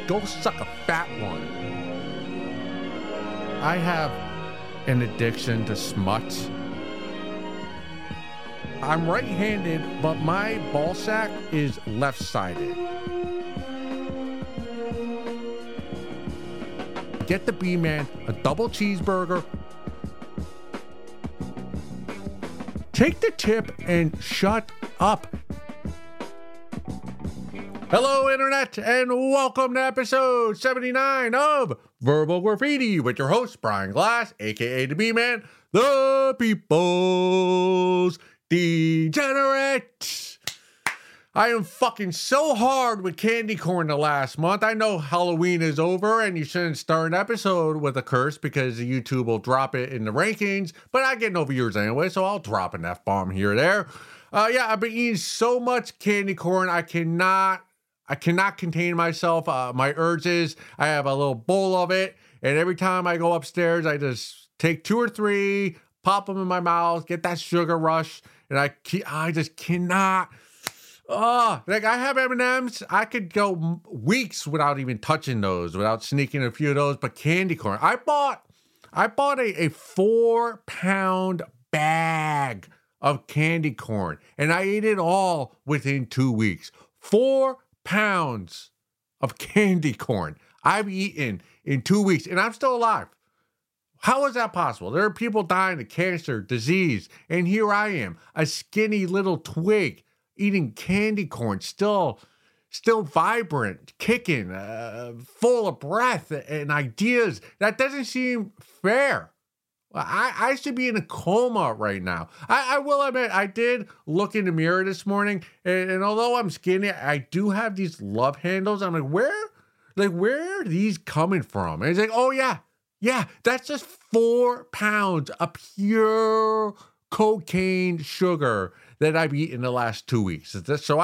Go suck a fat one. I have an addiction to smut. I'm right-handed, but my ball sack is left-sided. Get the B-Man a double cheeseburger. Take the tip and shut up. Hello, Internet, and welcome to episode 79 of Verbal Graffiti with your host, Brian Glass, a.k.a. the B-Man, the People's Degenerate. I am fucking so hard with candy corn the last month. I know Halloween is over and you shouldn't start an episode with a curse because YouTube will drop it in the rankings, but I get no viewers anyway, so I'll drop an F-bomb here or there. I've been eating so much candy corn, I cannot contain myself. My urges, I have a little bowl of it, and every time I go upstairs, I just take 2 or 3, pop them in my mouth, get that sugar rush, and I just cannot. Like I have M&Ms, I could go weeks without even touching those, without sneaking a few of those, but candy corn. I bought a 4-pound bag of candy corn, and I ate it all within 2 weeks. 4 pounds of candy corn I've eaten in 2 weeks, and I'm still alive. How is that possible? There are people dying of cancer, disease, and here I am, a skinny little twig, eating candy corn, still vibrant, kicking, full of breath and ideas. That doesn't seem fair. I should be in a coma right now. I will admit, I did look in the mirror this morning, and although I'm skinny, I do have these love handles. I'm like, where are these coming from? And it's like, oh yeah, that's just 4 pounds of pure cocaine sugar that I've eaten the last 2 weeks. So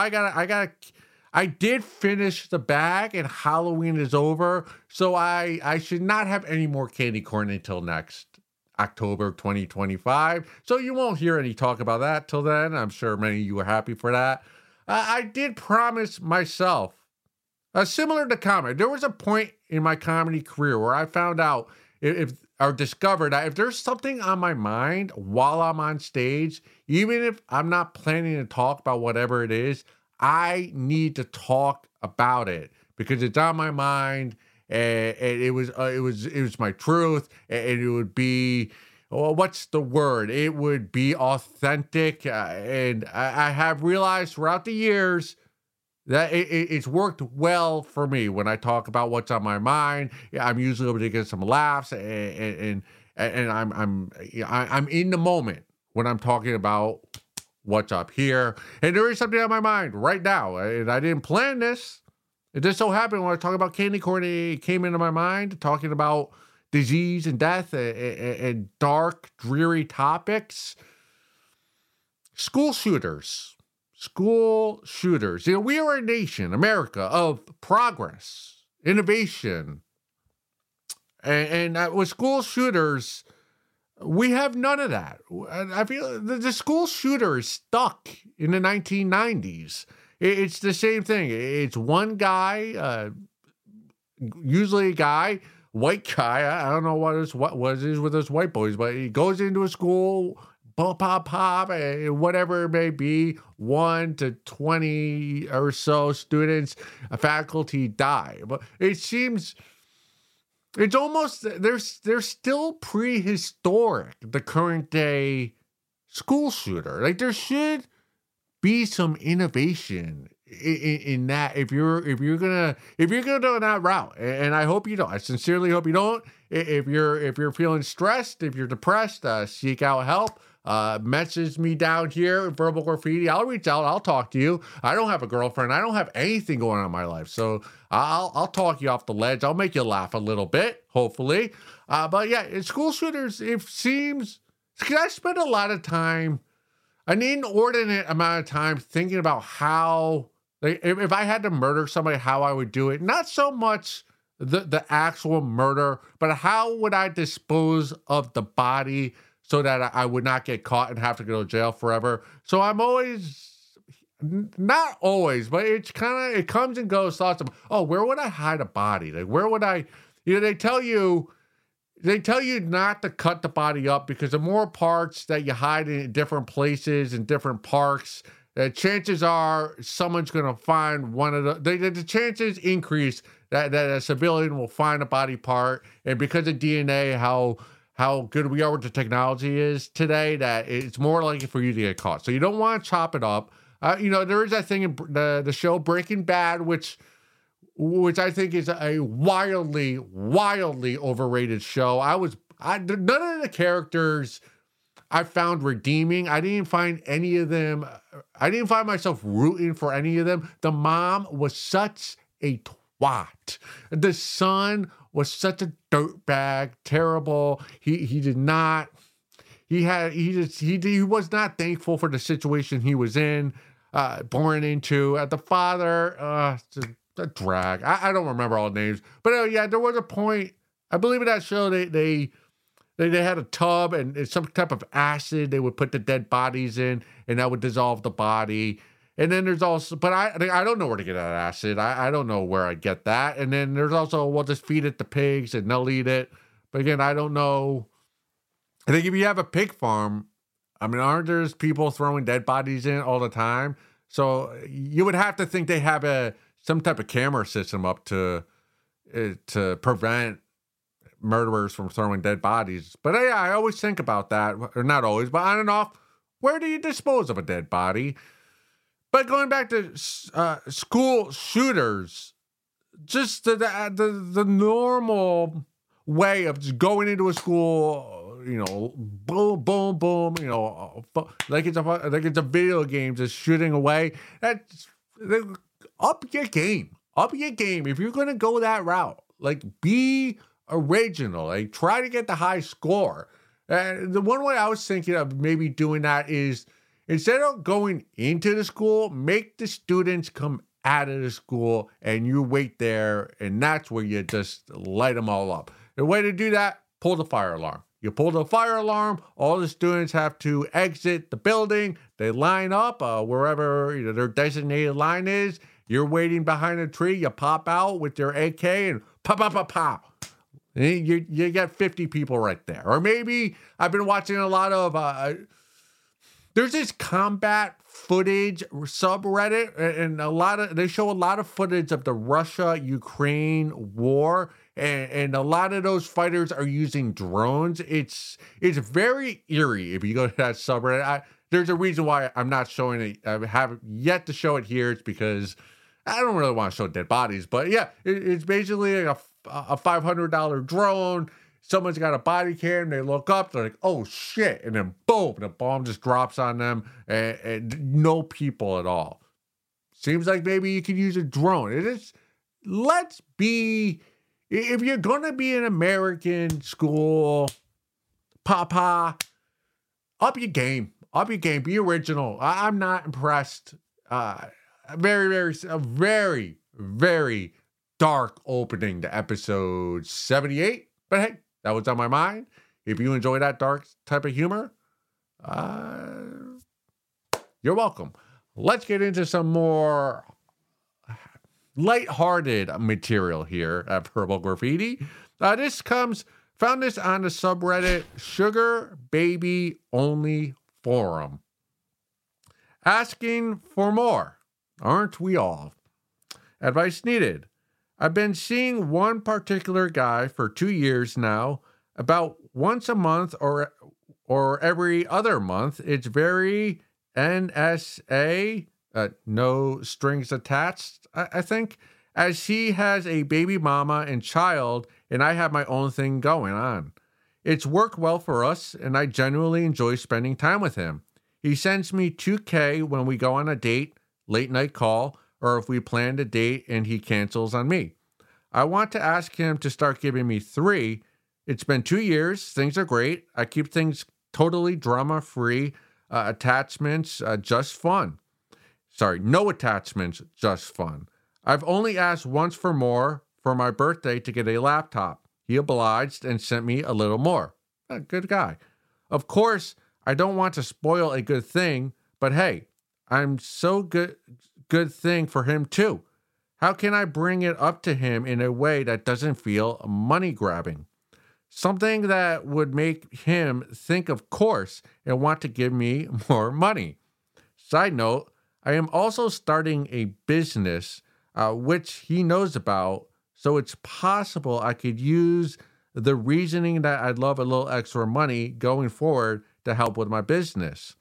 I did finish the bag, and Halloween is over, so I should not have any more candy corn until next October 2025. So you won't hear any talk about that till then. I'm sure many of you are happy for that. I did promise myself, similar to comedy, there was a point in my comedy career where I found out or discovered that if there's something on my mind while I'm on stage, even if I'm not planning to talk about whatever it is, I need to talk about it because it's on my mind. And it was my truth, and it would be, well, what's the word? It would be authentic, and I have realized throughout the years that it's worked well for me when I talk about what's on my mind. I'm usually able to get some laughs, and I'm in the moment when I'm talking about what's up here, and there is something on my mind right now, and I didn't plan this. It just so happened when I talk about candy corn, it came into my mind, talking about disease and death and dark, dreary topics. School shooters. You know, we are a nation, America, of progress, innovation. And with school shooters, we have none of that. I feel the school shooter is stuck in the 1990s. It's the same thing. It's one guy, usually a guy, white guy. I don't know what it is with those white boys, but he goes into a school, pop, whatever it may be, 1 to 20 or so students, faculty die. But it seems it's almost they're still prehistoric. The current day school shooter, like there should be some innovation in that if you're gonna go that route, and I hope you don't. I sincerely hope you don't. If you're feeling stressed, if you're depressed, seek out help. Message me down here, Verbal Graffiti. I'll reach out. I'll talk to you. I don't have a girlfriend. I don't have anything going on in my life, so I'll talk you off the ledge. I'll make you laugh a little bit, hopefully. But yeah, in school shooters, it seems because I spend a lot of time. An inordinate amount of time thinking about how, like, if I had to murder somebody, how I would do it. Not so much the actual murder, but how would I dispose of the body so that I would not get caught and have to go to jail forever. So I'm always not always, but it's kind of, it comes and goes. Thoughts of, oh, where would I hide a body? Like, where would I, they tell you not to cut the body up because the more parts that you hide in different places and different parks, chances are someone's going to find one of the chances increase that a civilian will find a body part. And because of DNA, how good we are with the technology is today, that it's more likely for you to get caught. So you don't want to chop it up. There is that thing in the show Breaking Bad, which I think is a wildly overrated show. None of the characters I found redeeming. I didn't find any of them. I didn't find myself rooting for any of them. The mom was such a twat. The son was such a dirtbag, terrible. He was not thankful for the situation he was in, born into. The father, a drag. I don't remember all the names, but yeah, there was a point. I believe in that show they had a tub and some type of acid they would put the dead bodies in, and that would dissolve the body. And then there's also, but I don't know where to get that acid. I don't know where I get that. And then there's also, we'll just feed it to pigs and they'll eat it. But again, I don't know. I think if you have a pig farm, I mean, aren't there people throwing dead bodies in all the time? So you would have to think they have some type of camera system up to prevent murderers from throwing dead bodies. But yeah, I always think about that, or not always, but on and off. Where do you dispose of a dead body? But going back to school shooters, just the normal way of just going into a school, boom, boom, boom, like it's a video game, just shooting away. Up your game. If you're gonna go that route, like, be original. Like, try to get the high score. The one way I was thinking of maybe doing that is, instead of going into the school, make the students come out of the school and you wait there, and that's where you just light them all up. The way to do that, pull the fire alarm. You pull the fire alarm, all the students have to exit the building. They line up wherever their designated line is. You're waiting behind a tree. You pop out with your AK and pop, pop, pop, pop. You get 50 people right there. Or maybe I've been watching a lot of... there's this combat footage subreddit, and they show a lot of footage of the Russia-Ukraine war, and a lot of those fighters are using drones. It's very eerie if you go to that subreddit. There's a reason why I'm not showing it. I haven't yet to show it here. It's because I don't really want to show dead bodies. But yeah, it's basically like a $500 drone. Someone's got a body cam, they look up, they're like, oh shit, and then boom, the bomb just drops on them, and no people at all. Seems like maybe you could use a drone. If you're gonna be an American school, papa, up your game, be original. I'm not impressed. A very, very dark opening to episode 78, but hey, that was on my mind. If you enjoy that dark type of humor, you're welcome. Let's get into some more lighthearted material here at Verbal Graffiti. Found this on the subreddit Sugar Baby Only Forum. Asking for more. Aren't we all? Advice needed. I've been seeing one particular guy for 2 years now, about once a month or every other month. It's very NSA, no strings attached, I think, as he has a baby mama and child, and I have my own thing going on. It's worked well for us, and I genuinely enjoy spending time with him. He sends me $2K when we go on a date, late night call, or if we planned a date and he cancels on me. I want to ask him to start giving me $3. It's been 2 years. Things are great. I keep things totally drama-free. Attachments, just fun. Sorry, no attachments, just fun. I've only asked once for more for my birthday to get a laptop. He obliged and sent me a little more. A good guy. Of course, I don't want to spoil a good thing, but hey, I'm so good thing for him too. How can I bring it up to him in a way that doesn't feel money grabbing? Something that would make him think, of course, and want to give me more money. Side note, I am also starting a business which he knows about, so it's possible I could use the reasoning that I'd love a little extra money going forward to help with my business.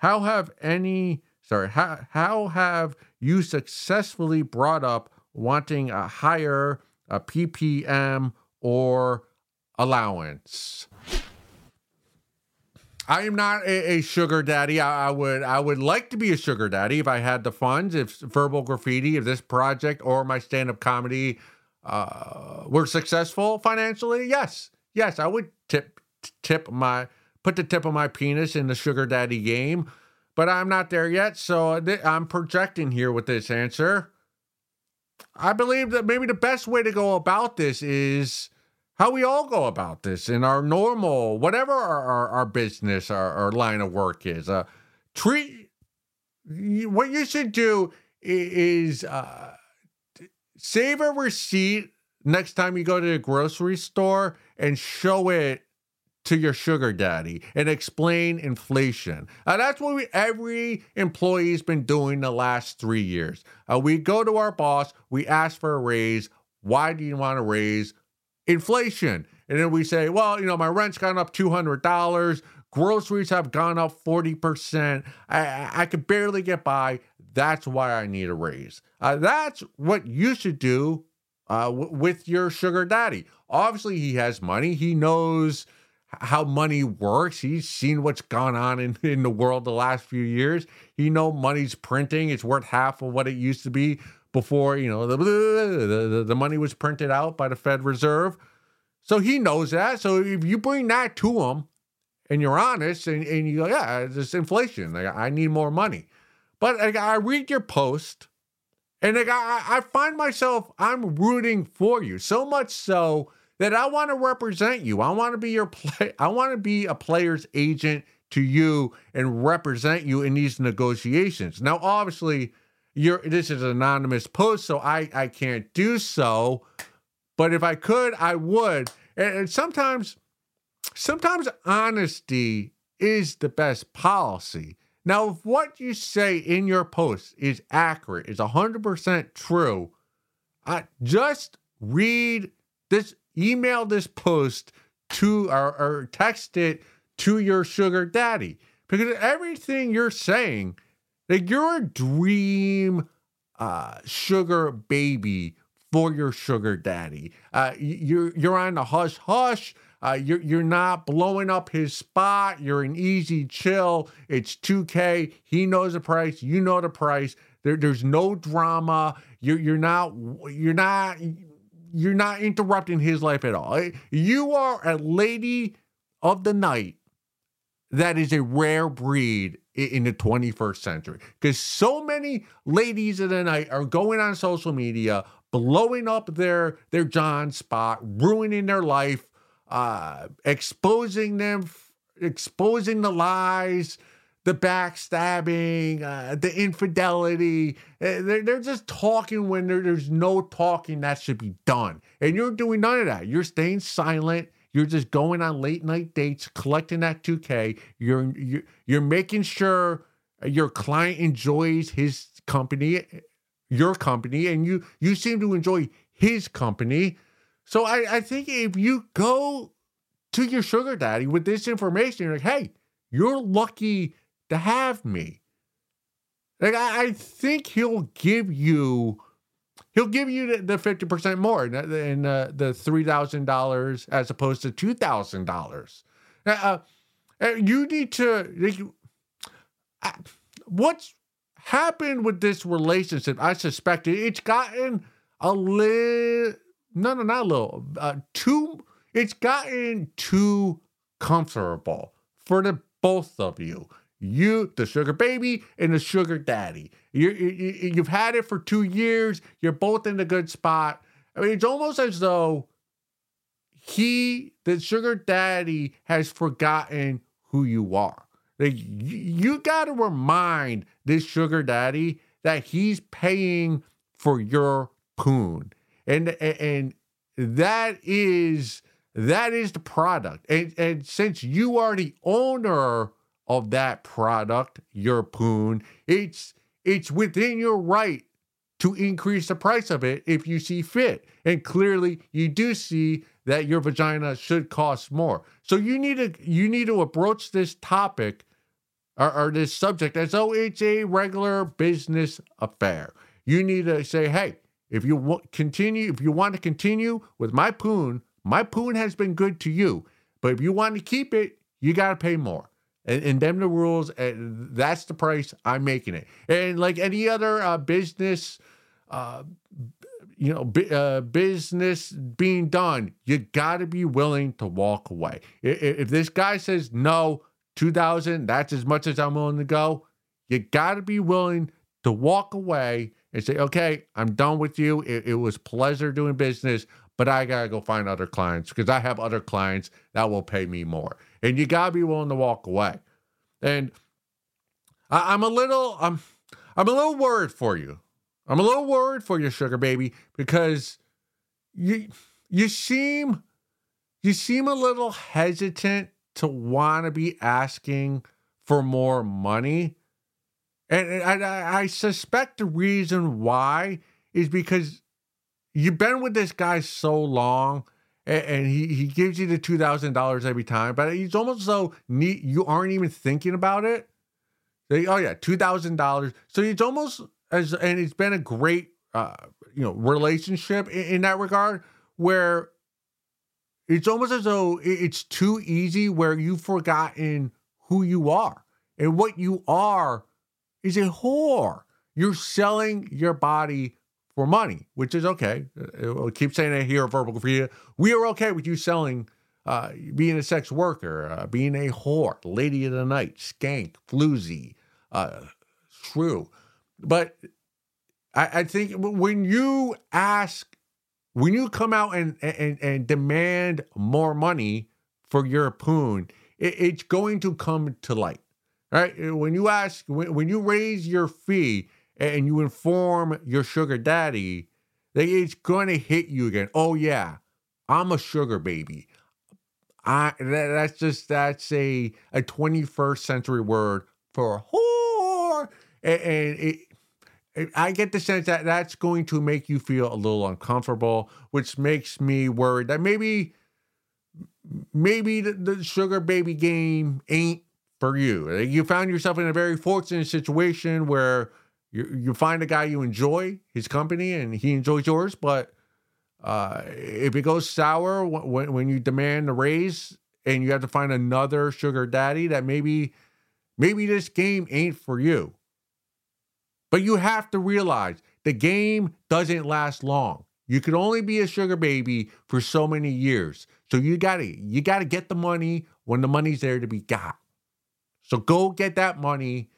How have you successfully brought up wanting a higher a PPM or allowance? I am not a sugar daddy. I would like to be a sugar daddy if I had the funds. If Verbal Graffiti, if this project or my stand-up comedy were successful financially, yes, I would put the tip of my penis in the sugar daddy game. But I'm not there yet, so I'm projecting here with this answer. I believe that maybe the best way to go about this is how we all go about this in our normal, whatever our business, our line of work is. What you should do is save a receipt next time you go to the grocery store and show it to your sugar daddy and explain inflation. That's what every employee's been doing the last 3 years. We go to our boss, we ask for a raise. Why do you want a raise? Inflation. And then we say, well, my rent's gone up $200. Groceries have gone up 40%. I could barely get by. That's why I need a raise. That's what you should do with your sugar daddy. Obviously, he has money. He knows how money works. He's seen what's gone on in the world the last few years. He knows money's printing. It's worth half of what it used to be before, the money was printed out by the Fed Reserve. So he knows that. So if you bring that to him and you're honest and you go, yeah, it's inflation. I need more money. But I read your post and I find myself, I'm rooting for you so much so that I want to represent you. I want to be I want to be a player's agent to you and represent you in these negotiations. Now, obviously, this is an anonymous post, so I can't do so. But if I could, I would. And sometimes honesty is the best policy. Now, if what you say in your post is accurate, is 100% true, just read this. Email this post to or text it to your sugar daddy, because everything you're saying, like, you're a dream sugar baby for your sugar daddy. You're on the hush hush. You're not blowing up his spot. You're an easy chill. It's $2K. He knows the price. You know the price. There's no drama. You're not interrupting his life at all. You are a lady of the night that is a rare breed in the 21st century, because so many ladies of the night are going on social media, blowing up their John spot, ruining their life, exposing the lies, the backstabbing, the infidelity. They're just talking when there's no talking that should be done. And you're doing none of that. You're staying silent. You're just going on late night dates, collecting that $2K. You're making sure your client enjoys his company, your company, and you seem to enjoy his company. So I think if you go to your sugar daddy with this information, you're like, hey, you're lucky to have me. Like, I think he'll give you the 50% more in the $3,000 as opposed to $2,000. You need to, what's happened with this relationship, I suspect it's gotten it's gotten too comfortable for the both of you. You, the sugar baby, and the sugar daddy. You've had it for 2 years. You're both in a good spot. I mean, it's almost as though the sugar daddy, has forgotten who you are. Like, you got to remind this sugar daddy that he's paying for your poon. And that is the product. And since you are the owner of that product, your poon, it's within your right to increase the price of it if you see fit. And clearly you do see that your vagina should cost more. So you need to approach this topic or this subject as though it's a regular business affair. You need to say, hey, if you want to continue with my poon has been good to you. But if you want to keep it, you got to pay more. And them the rules, and that's the price I'm making it. And like any other business, business being done, you got to be willing to walk away. If this guy says no, 2,000, that's as much as I'm willing to go, you got to be willing to walk away and say, okay, I'm done with you. It was pleasure doing business, but I got to go find other clients because I have other clients that will pay me more. And you got to be willing to walk away. And I'm a little worried for you. I'm a little worried for you, sugar baby, because you seem a little hesitant to want to be asking for more money. And I suspect the reason why is because you've been with this guy so long, and he gives you the $2,000 every time, but it's almost as though you aren't even thinking about it. Oh yeah, $2,000. So it's almost and it's been a great relationship in that regard, where it's almost as though it's too easy, where you've forgotten who you are. And what you are is a whore. You're selling your body for money, which is okay. I'll keep saying it here at Verbal Graffiti. We are okay with you selling, being a sex worker, being a whore, lady of the night, skank, floozy, shrew. But I think when you come out and demand more money for your poon, it's going to come to light. Right? When you raise your fee and you inform your sugar daddy, it's going to hit you again. Oh yeah, I'm a sugar baby. That's a 21st century word for whore. And I get the sense that that's going to make you feel a little uncomfortable, which makes me worried that maybe the sugar baby game ain't for you. You found yourself in a very fortunate situation where you find a guy you enjoy his company and he enjoys yours, but if it goes sour when you demand a raise and you have to find another sugar daddy, that maybe this game ain't for you. But you have to realize the game doesn't last long. You can only be a sugar baby for so many years. So you gotta get the money when the money's there to be got. So go get that money.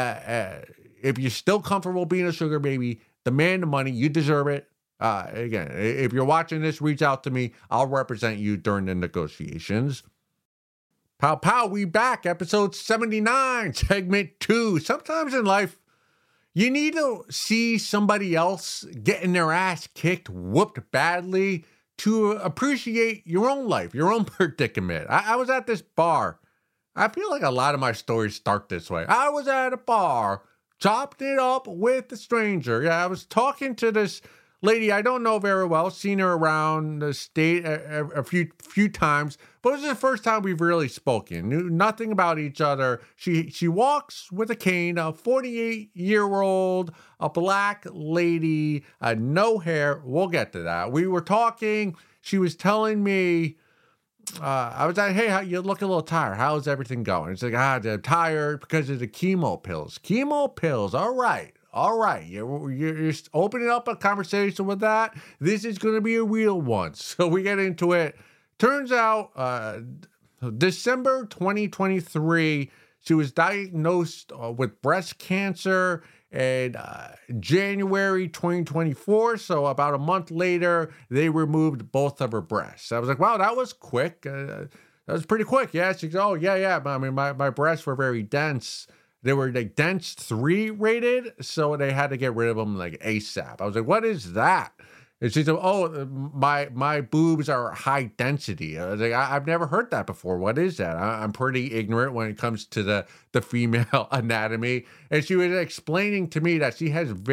If you're still comfortable being a sugar baby, demand the money. You deserve it. Again, if you're watching this, reach out to me. I'll represent you during the negotiations. Pow pow, we back. Episode 79, segment 2. Sometimes in life, you need to see somebody else getting their ass kicked, whooped badly, to appreciate your own life, your own predicament. I was at this bar. I feel like a lot of my stories start this way. I was at a bar, chopped it up with a stranger. Yeah, I was talking to this lady I don't know very well, seen her around the state a few times, but it was the first time we've really spoken. Knew nothing about each other. She walks with a cane, a 48-year-old, a black lady, no hair. We'll get to that. We were talking. She was telling me, I was like, hey, you look a little tired. How's everything going? It's like, I'm tired because of the chemo pills. Chemo pills. All right. You're opening up a conversation with that. This is going to be a real one. So we get into it. Turns out, December 2023, she was diagnosed with breast cancer. And January 2024, so about a month later, they removed both of her breasts. I was like, wow, that was quick. That was pretty quick. Yeah. She goes, oh, yeah. But I mean, my breasts were very dense. They were like dense 3 rated. So they had to get rid of them like ASAP. I was like, what is that? And she said, oh, my boobs are high density. I was like, I've never heard that before. What is that? I'm pretty ignorant when it comes to the female anatomy. And she was explaining to me that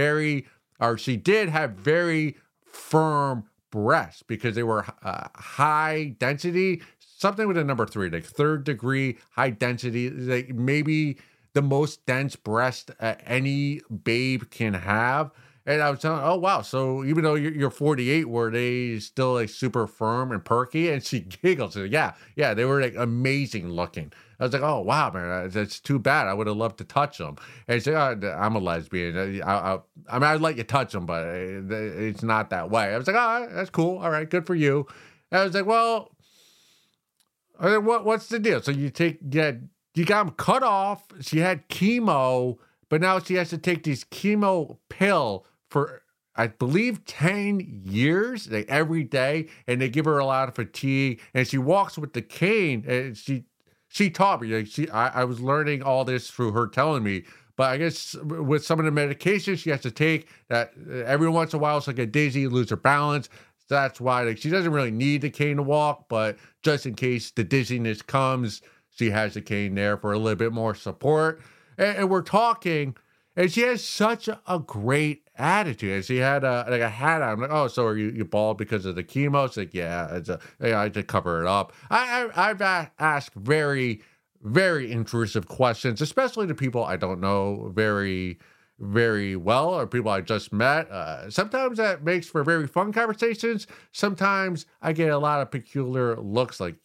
she did have very firm breasts because they were high density, something with a number 3, like 3rd degree high density, like maybe the most dense breast any babe can have. And I was telling, oh, wow. So even though you're 48, were they still like super firm and perky? And she giggled. So yeah, they were like amazing looking. I was like, oh, wow, man, that's too bad. I would have loved to touch them. And she said, oh, I'm a lesbian. I mean, I'd let you touch them, but it's not that way. I was like, oh, that's cool. All right, good for you. And I was like, well, what's the deal? So you got them cut off. She had chemo, but now she has to take this chemo pill for, I believe, 10 years, like every day, and they give her a lot of fatigue, and she walks with the cane, and she taught me, like I was learning all this through her telling me, but I guess with some of the medications she has to take, that every once in a while she'll get dizzy, lose her balance. That's why, like, she doesn't really need the cane to walk, but just in case the dizziness comes, she has the cane there for a little bit more support. And we're talking, and she has such a great attitude. And she had a hat on. I'm like, oh, so are you bald because of the chemo? It's like, yeah, I had to cover it up. I've asked very, very intrusive questions, especially to people I don't know very, very well, or people I just met. Sometimes that makes for very fun conversations. Sometimes I get a lot of peculiar looks like,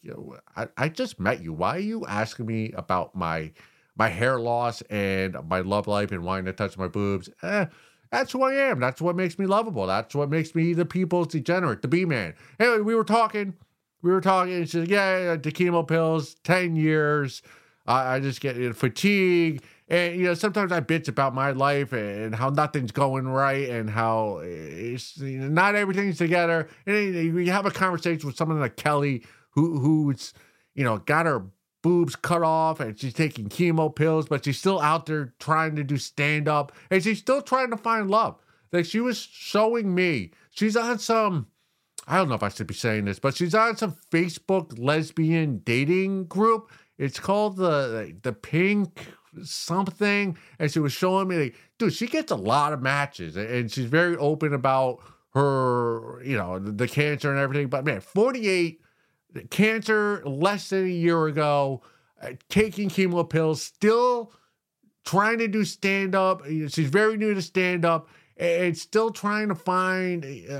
I just met you. Why are you asking me about my hair loss and my love life and wanting to touch my boobs? That's who I am. That's what makes me lovable. That's what makes me the people's degenerate, the B-man. Anyway, we were talking, and she said, yeah, the chemo pills, 10 years. I just get fatigue. And, sometimes I bitch about my life and how nothing's going right and how it's, not everything's together. And you have a conversation with someone like Kelly who's, got her boobs cut off and she's taking chemo pills, but she's still out there trying to do stand-up and she's still trying to find love. Like, she was showing me, she's on some, I don't know if I should be saying this, but she's on some Facebook lesbian dating group. It's called the Pink something. And she was showing me, like, dude, she gets a lot of matches and she's very open about her, the cancer and everything. But man, 48, cancer less than a year ago, taking chemo pills, still trying to do stand-up. She's very new to stand-up and still trying to find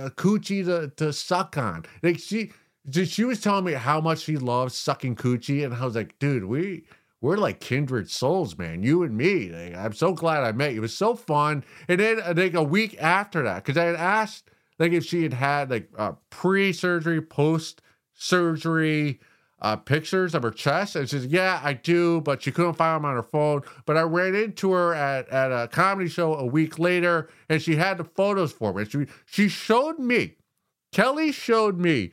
coochie to suck on. Like, she was telling me how much she loves sucking coochie, and I was like, dude, we're like kindred souls, man. You and me. Like, I'm so glad I met you. It was so fun. And then like a week after that, because I had asked like if she had like pre-surgery, post-surgery pictures of her chest, and she said, yeah, I do, but she couldn't find them on her phone. But I ran into her at a comedy show a week later, and she had the photos for me. She showed me. Kelly showed me.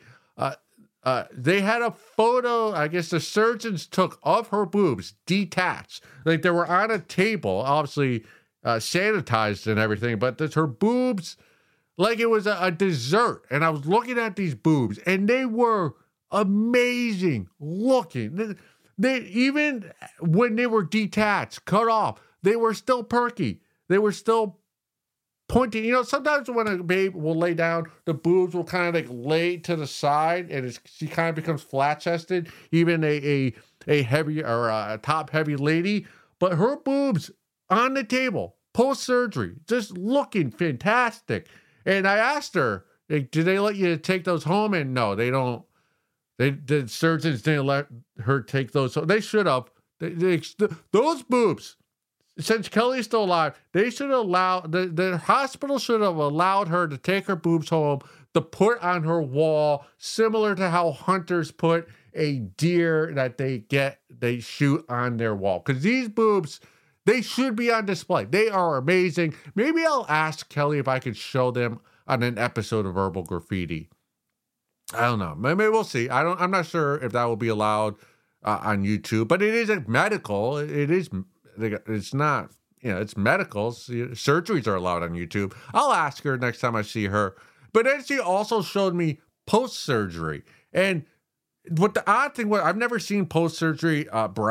They had a photo, I guess the surgeons took, of her boobs detached. Like, they were on a table, obviously sanitized and everything, but her boobs, like it was a dessert. And I was looking at these boobs, and they were amazing looking. They even when they were detached, cut off, they were still perky. They were still pointing. Sometimes when a babe will lay down, the boobs will kind of like lay to the side, and she kind of becomes flat-chested, even a heavy or a top-heavy lady. But her boobs on the table, post-surgery, just looking fantastic. And I asked her, like, do they let you take those home? And no, they don't. The surgeons didn't let her take those. So they should have. Those boobs, since Kelly's still alive, they should allow, the hospital should have allowed her to take her boobs home, to put on her wall, similar to how hunters put a deer that they shoot on their wall. Because these boobs, they should be on display. They are amazing. Maybe I'll ask Kelly if I could show them on an episode of Verbal Graffiti. I don't know. Maybe we'll see. I'm not sure if that will be allowed on YouTube, but it is a medical. It's not, it's medical. Surgeries are allowed on YouTube. I'll ask her next time I see her. But then she also showed me post-surgery. And what the odd thing was, I've never seen post-surgery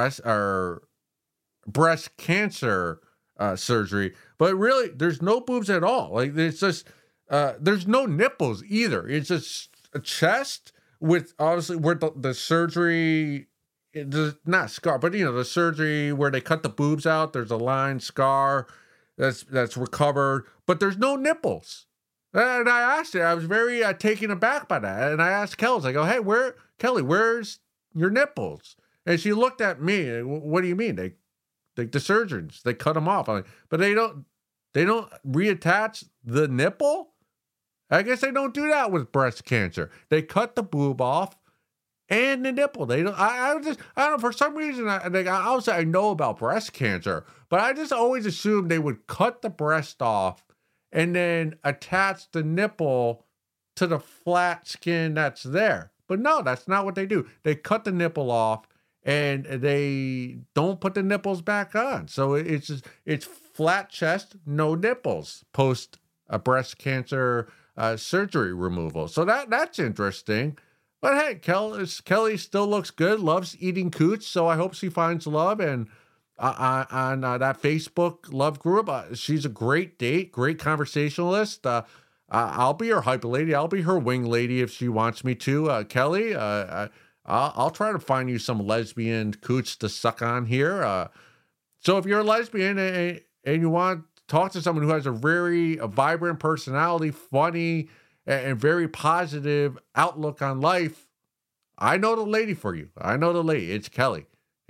breast cancer surgery, but really there's no boobs at all. Like it's just, there's no nipples either. It's just a chest with obviously where the surgery, not scar, but the surgery where they cut the boobs out, there's a line scar that's recovered, but there's no nipples. And I asked her, I was very taken aback by that. And I asked Kelly, I go, hey, Kelly, where's your nipples? And she looked at me, what do you mean? The surgeons, they cut them off. I'm like, but they don't reattach the nipple? I guess they don't do that with breast cancer. They cut the boob off and the nipple. They don't. I don't know. For some reason, I know about breast cancer, but I just always assumed they would cut the breast off and then attach the nipple to the flat skin that's there. But no, that's not what they do. They cut the nipple off and they don't put the nipples back on. So it's flat chest, no nipples post a breast cancer surgery removal. So that's interesting. But hey, Kelly still looks good, loves eating cooch, so I hope she finds love. And on that Facebook love group, she's a great date, great conversationalist. I'll be her hype lady. I'll be her wing lady if she wants me to. Kelly, I'll try to find you some lesbian cooch to suck on here. So if you're a lesbian and you want to talk to someone who has a very vibrant personality, funny, and very positive outlook on life, I know the lady for you. I know the lady. It's Kelly.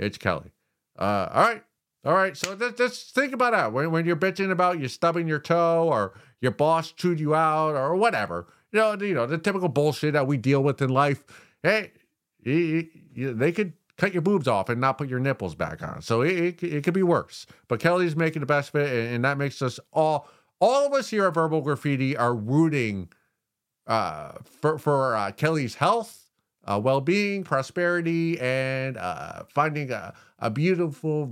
All right. So just think about that when you're bitching about you stubbing your toe or your boss chewed you out or whatever. The typical bullshit that we deal with in life. Hey, they could cut your boobs off and not put your nipples back on. So it could be worse. But Kelly's making the best of it, and that makes us all of us here at Verbal Graffiti are rooting for Kelly's health, well-being, prosperity, and finding a beautiful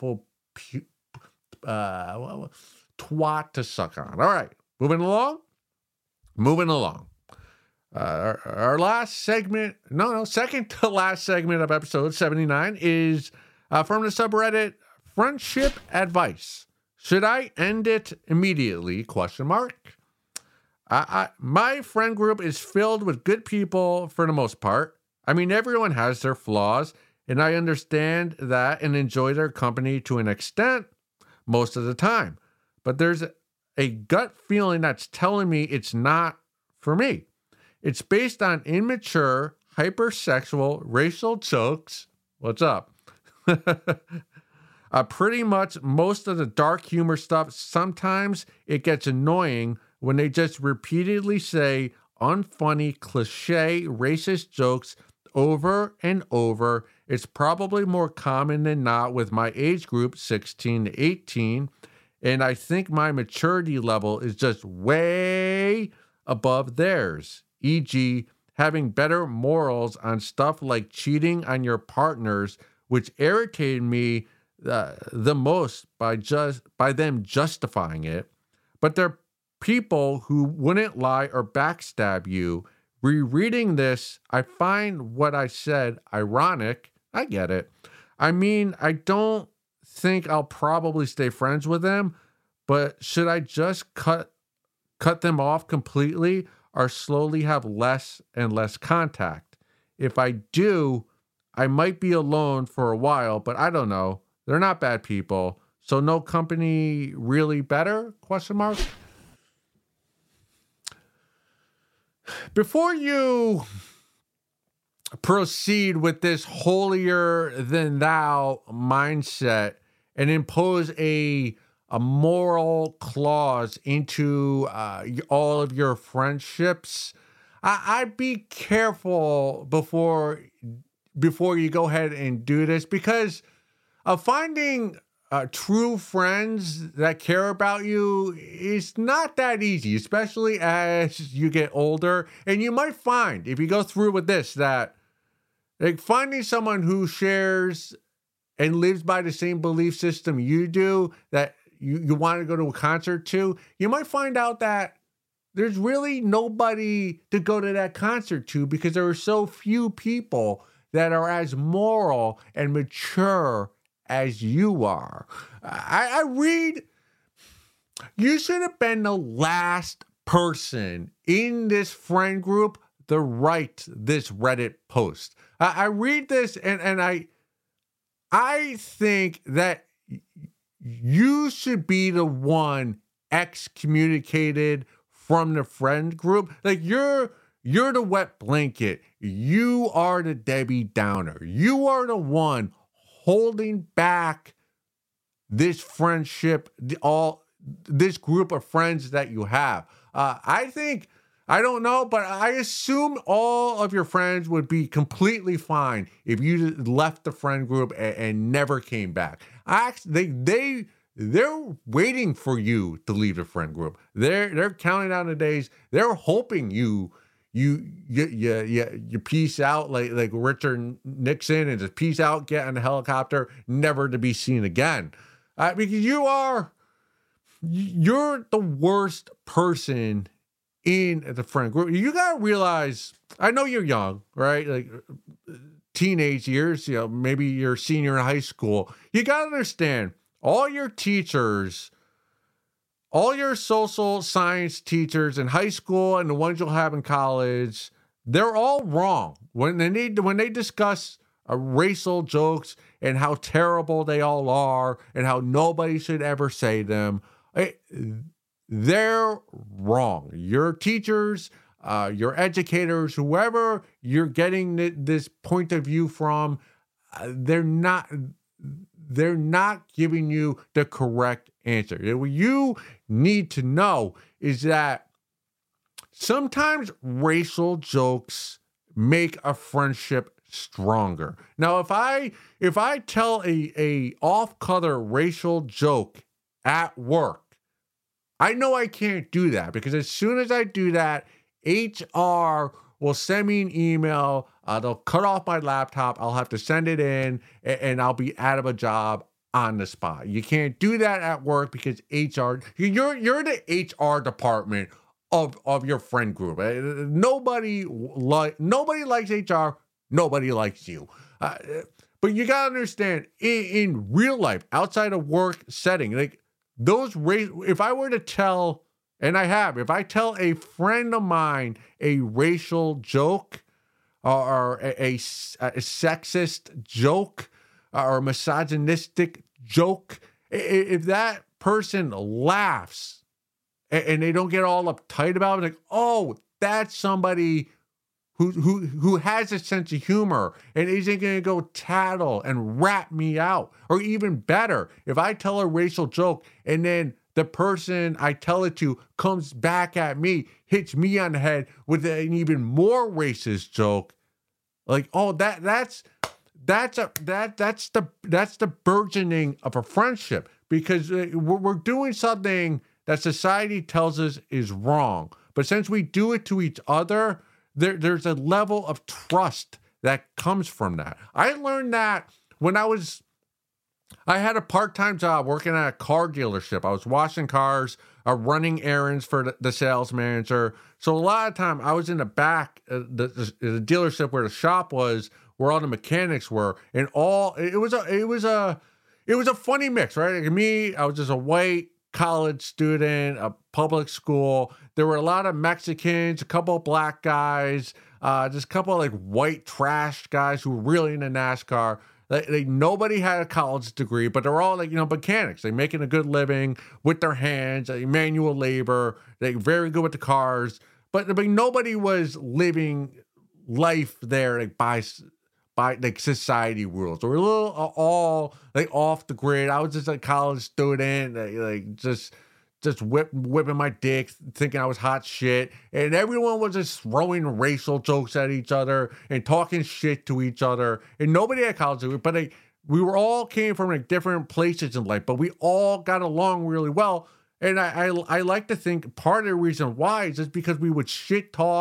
twat to suck on. All right, moving along. Our last segment, second to last segment of episode 79 is from the subreddit Friendship Advice. Should I end it immediately? ? My friend group is filled with good people for the most part. I mean, everyone has their flaws, and I understand that and enjoy their company to an extent most of the time. But there's a gut feeling that's telling me it's not for me. It's based on immature, hypersexual, racial jokes. What's up? Pretty much most of the dark humor stuff, sometimes it gets annoying when they just repeatedly say unfunny, cliche, racist jokes over and over. It's probably more common than not with my age group, 16 to 18. And I think my maturity level is just way above theirs. E.g., having better morals on stuff like cheating on your partners, which irritated me the most by them justifying it. But they're people who wouldn't lie or backstab you. Rereading this, I find what I said ironic. I get it. I mean, I don't think I'll probably stay friends with them, but should I just cut them off completely or slowly have less and less contact? If I do, I might be alone for a while, but I don't know. They're not bad people. So no company really better? ? Before you proceed with this holier than thou mindset and impose a moral clause into all of your friendships, I'd be careful before you go ahead and do this, because finding true friends that care about you is not that easy, especially as you get older. And you might find, if you go through with this, that Like finding someone who shares and lives by the same belief system you do, that you want to go to a concert to, you might find out that there's really nobody to go to that concert to because there are so few people that are as moral and mature as you are. I read, you should have been the last person in this friend group to write this Reddit post. I read this and I think that you should be the one excommunicated from the friend group. Like you're the wet blanket. You are the Debbie Downer. You are the one holding back this friendship, this group of friends that you have. I don't know, but I assume all of your friends would be completely fine if you left the friend group and never came back. They're waiting for you to leave the friend group. They're counting down the days. They're hoping you peace out like Richard Nixon and just peace out, get on the helicopter, never to be seen again. Because you're the worst person in the friend group. You gotta realize, I know you're young, right? Like teenage years, maybe you're a senior in high school. You gotta understand, all your teachers, all your social science teachers in high school and the ones you'll have in college, they're all wrong when they discuss racial jokes and how terrible they all are and how nobody should ever say them. They're wrong. Your teachers, your educators, whoever you're getting this point of view from, they're not giving you the correct answer. What you need to know is that sometimes racial jokes make a friendship stronger. Now, if I tell a off-color racial joke at work, I know I can't do that because as soon as I do that, HR will send me an email. They'll cut off my laptop. I'll have to send it in, and I'll be out of a job on the spot. You can't do that at work because HR. You're the HR department of your friend group. Nobody likes HR. Nobody likes you. But you gotta understand, in real life, outside of work setting, like if I were to tell, and if I tell a friend of mine a racial joke or a sexist joke or a misogynistic joke, if that person laughs and they don't get all uptight about it, like, oh, that's somebody who has a sense of humor and isn't going to go tattle and rat me out. Or even better, if I tell a racial joke and then the person I tell it to comes back at me, hits me on the head with an even more racist joke, like, oh, that's the burgeoning of a friendship, because we're doing something that society tells us is wrong. But since we do it to each other, there's a level of trust that comes from that. I learned that when I had a part-time job working at a car dealership. I was washing cars, running errands for the sales manager. So a lot of time I was in the back, the dealership where the shop was, where all the mechanics were, and it was a funny mix, right? Like me, I was just a white college student, a public school. There were a lot of Mexicans, a couple of black guys, just a couple of like white trash guys who were really into NASCAR. Nobody had a college degree, but they're all like, mechanics. They're making a good living with their hands, manual labor. They're very good with the cars, but nobody was living life there like by like society rules. We're a little all like off the grid. I was just a college student, like just whipping my dick, thinking I was hot shit, and everyone was just throwing racial jokes at each other and talking shit to each other. And nobody had college degree, but we were all came from like different places in life, but we all got along really well. And I like to think part of the reason why is just because we would shit talk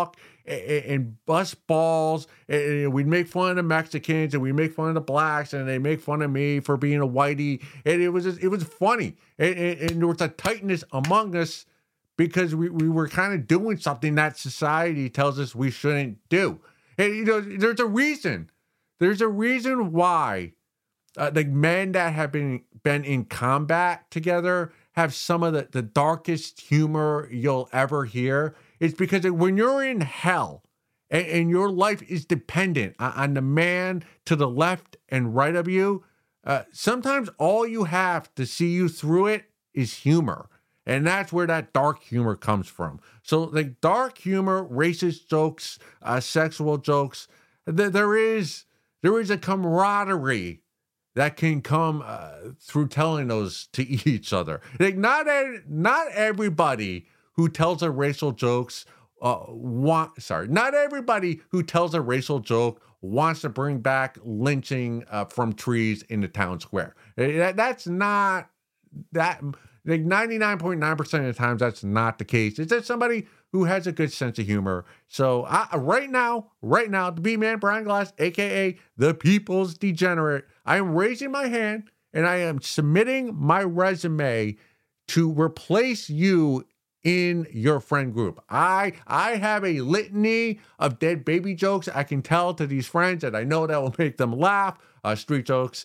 and bust balls. And we'd make fun of the Mexicans and we make fun of the blacks, and they make fun of me for being a whitey. And it was funny. And there was a tightness among us because we were kind of doing something that society tells us we shouldn't do. And, there's a reason. There's a reason why the men that have been in combat together have some of the darkest humor you'll ever hear. It's because when you're in hell and your life is dependent on the man to the left and right of you, sometimes all you have to see you through it is humor. And that's where that dark humor comes from. So like dark humor, racist jokes, sexual jokes, there is a camaraderie that can come through telling those to each other. Like not everybody who tells a racial jokes not everybody who tells a racial joke wants to bring back lynching from trees in the town square. That's not that. Like 99.9% of the times, that's not the case. It's just somebody who has a good sense of humor. So right now, the B-Man Brian Glass, aka the People's Degenerate, I am raising my hand and I am submitting my resume to replace you in your friend group. I have a litany of dead baby jokes I can tell to these friends, and I know that will make them laugh. Street jokes.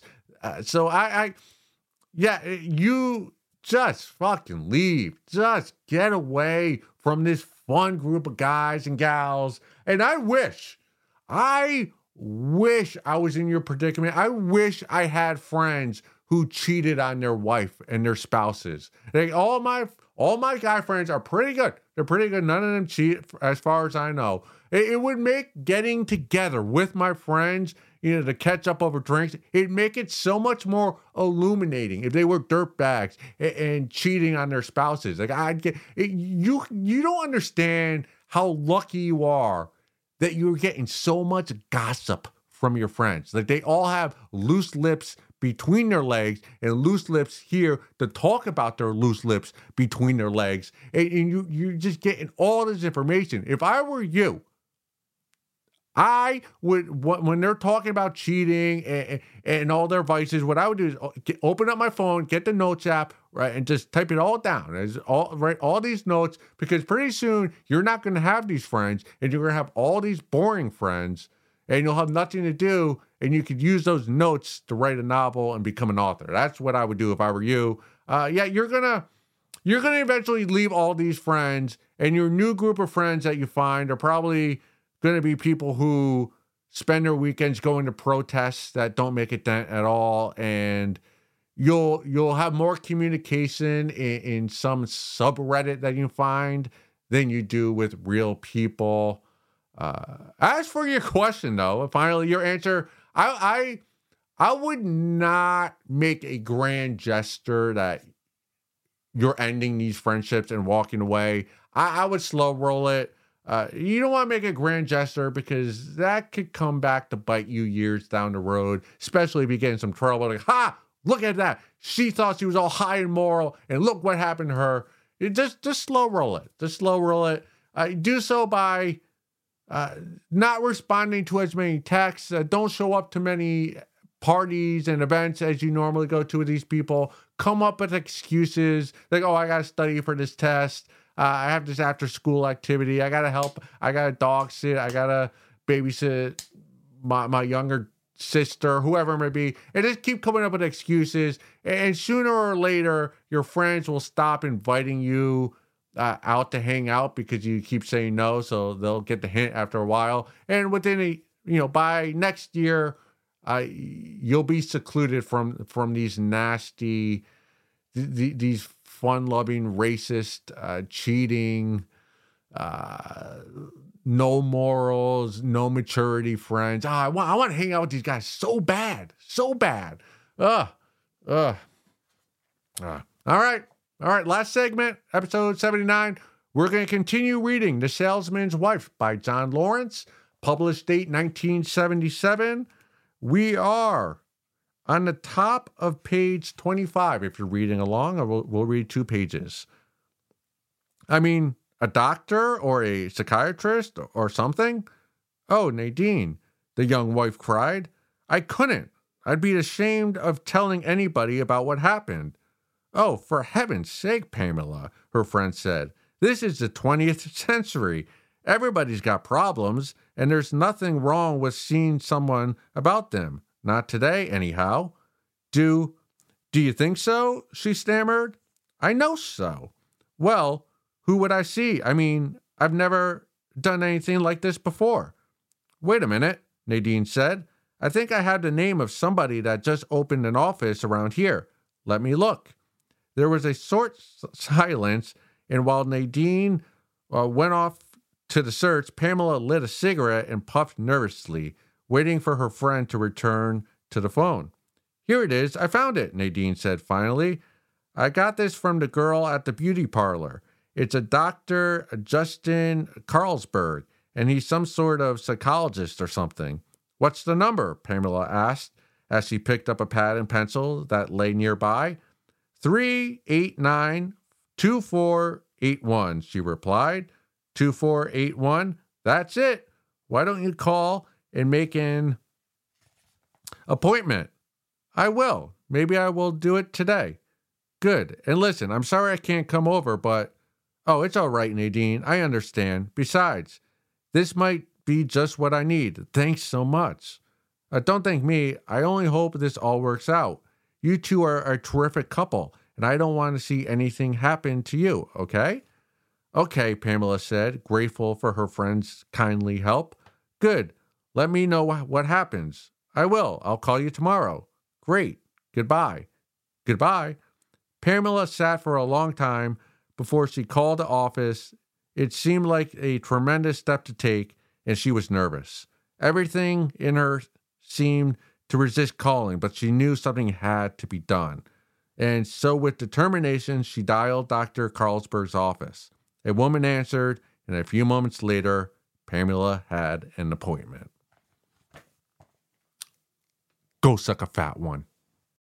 You just fucking leave. Just get away from this fun group of guys and gals. And I wish I was in your predicament. I wish I had friends who cheated on their wife and their spouses. Like all my guy friends are pretty good. They're pretty good. None of them cheat as far as I know. It would make getting together with my friends, to catch up over drinks, it'd make it so much more illuminating if they were dirtbags and cheating on their spouses. Like you don't understand how lucky you are that you're getting so much gossip from your friends. Like they all have loose lips between their legs and loose lips here to talk about their loose lips between their legs. And you're just getting all this information. If I were you, I would, when they're talking about cheating and all their vices, what I would do is open up my phone, get the notes app, right, and just type it all down. Write all these notes, because pretty soon you're not going to have these friends, and you're going to have all these boring friends, and you'll have nothing to do, and you could use those notes to write a novel and become an author. That's what I would do if I were you. You're gonna eventually leave all these friends, and your new group of friends that you find are probably going to be people who spend their weekends going to protests that don't make a dent at all, and you'll have more communication in some subreddit that you find than you do with real people. As for your question, though, finally your answer, I would not make a grand gesture that you're ending these friendships and walking away. I would slow roll it. You don't want to make a grand gesture, because that could come back to bite you years down the road, especially if you get in some trouble. Like, look at that. She thought she was all high and moral, and look what happened to her. Just slow roll it. Just slow roll it. Do so by not responding to as many texts. Don't show up to many parties and events as you normally go to with these people. Come up with excuses like, oh, I got to study for this test. I have this after school activity. I got to help. I got to dog sit. I got to babysit my younger sister, whoever it may be. And just keep coming up with excuses. And sooner or later, your friends will stop inviting you out to hang out because you keep saying no. So they'll get the hint after a while. And within by next year, you'll be secluded from these nasty, these fun-loving, racist, cheating, no morals, no maturity friends. I want to hang out with these guys so bad. All right. Last segment, episode 79. We're going to continue reading The Salesman's Wife by John Lawrence, published date 1977. We are on the top of page 25, if you're reading along, or we'll read 2 pages. I mean, A doctor or a psychiatrist or something? Oh, Nadine, the young wife cried. I couldn't. I'd be ashamed of telling anybody about what happened. Oh, for heaven's sake, Pamela, her friend said. This is the 20th century. Everybody's got problems, and there's nothing wrong with seeing someone about them. Not today, anyhow. Do you think so? She stammered. I know so. Well, who would I see? I mean, I've never done anything like this before. Wait a minute, Nadine said. I think I have the name of somebody that just opened an office around here. Let me look. There was a short silence, and while Nadine went off to the search, Pamela lit a cigarette and puffed nervously, waiting for her friend to return to the phone. Here it is. I found it, Nadine said finally. I got this from the girl at the beauty parlor. It's a Dr. Justin Carlsberg, and he's some sort of psychologist or something. What's the number? Pamela asked as she picked up a pad and pencil that lay nearby. 389-2481, she replied. 2481, that's it. Why don't you call and make an appointment? I will. Maybe I will do it today. Good. And listen, I'm sorry I can't come over, but... Oh, it's all right, Nadine. I understand. Besides, this might be just what I need. Thanks so much. Don't thank me. I only hope this all works out. You two are a terrific couple, and I don't want to see anything happen to you, okay? Okay, Pamela said, grateful for her friend's kindly help. Good. Let me know what happens. I will. I'll call you tomorrow. Great. Goodbye. Goodbye. Pamela sat for a long time before she called the office. It seemed like a tremendous step to take, and she was nervous. Everything in her seemed to resist calling, but she knew something had to be done. And so with determination, she dialed Dr. Carlsberg's office. A woman answered, and a few moments later, Pamela had an appointment. Go suck a fat one.